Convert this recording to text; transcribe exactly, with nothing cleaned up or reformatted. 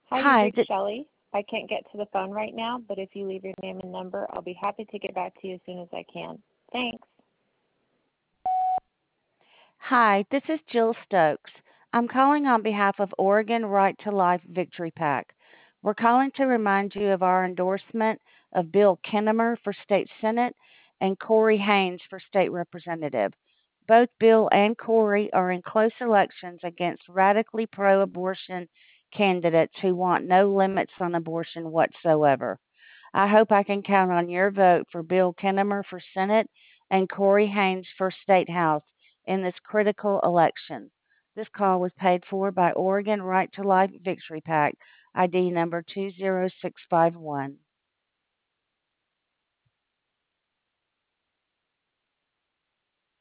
Hi, you've Hi, reached th- Shelley. I can't get to the phone right now, but if you leave your name and number, I'll be happy to get back to you as soon as I can. Thanks. Hi, this is Jill Stokes. I'm calling on behalf of Oregon Right to Life Victory PAC. We're calling to remind you of our endorsement of Bill Kinnemer for State Senate and Corey Haynes for State Representative. Both Bill and Corey are in close elections against radically pro abortion candidates who want no limits on abortion whatsoever. I hope I can count on your vote for Bill Kinnemer for Senate and Corey Haynes for State House in this critical election. This call was paid for by Oregon Right to Life Victory PAC, I D number two zero six five one.